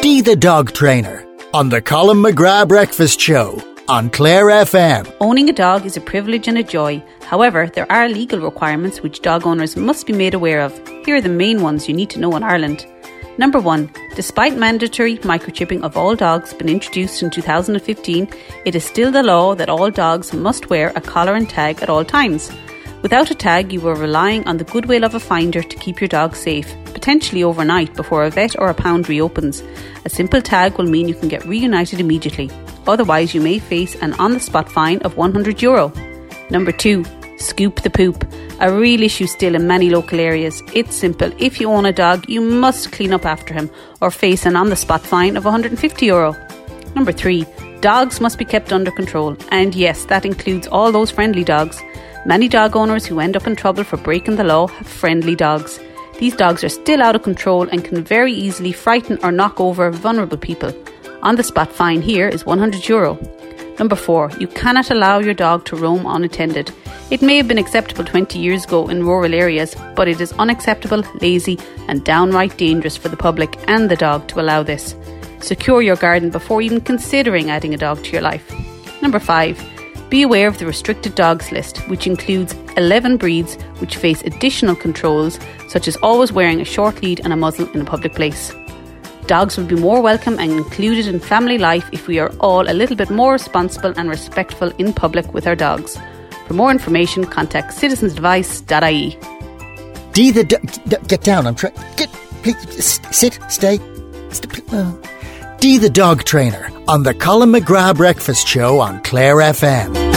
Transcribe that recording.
Dee the Dog Trainer on the Colin McGrath Breakfast Show on Clare FM. Owning a dog is a privilege and a joy. However, there are legal requirements which dog owners must be made aware of. Here are the main ones you need to know in Ireland. Number 1. Despite mandatory microchipping of all dogs being introduced in 2015, it is still the law that all dogs must wear a collar and tag at all times. Without a tag, you are relying on the goodwill of a finder to keep your dog safe, potentially overnight before a vet or a pound reopens. A simple tag will mean you can get reunited immediately. Otherwise, you may face an on-the-spot fine of €100. Number 2. Scoop the poop. A real issue still in many local areas. It's simple. If you own a dog, you must clean up after him or face an on-the-spot fine of €150. Number 3. Dogs must be kept under control. And yes, that includes all those friendly dogs. Many dog owners who end up in trouble for breaking the law have friendly dogs. These dogs are still out of control and can very easily frighten or knock over vulnerable people. On-the-spot fine here is €100. Number 4. You cannot allow your dog to roam unattended. It may have been acceptable 20 years ago in rural areas, but it is unacceptable, lazy and downright dangerous for the public and the dog to allow this. Secure your garden before even considering adding a dog to your life. Number 5. Be aware of the restricted dogs list, which includes 11 breeds which face additional controls, such as always wearing a short lead and a muzzle in a public place. Dogs will be more welcome and included in family life if we are all a little bit more responsible and respectful in public with our dogs. For more information, contact citizensadvice.ie. Dee the get down. I'm trying. Please sit. Stay. Dee the Dog Trainer on the Colin McGrath Breakfast Show on Clare FM.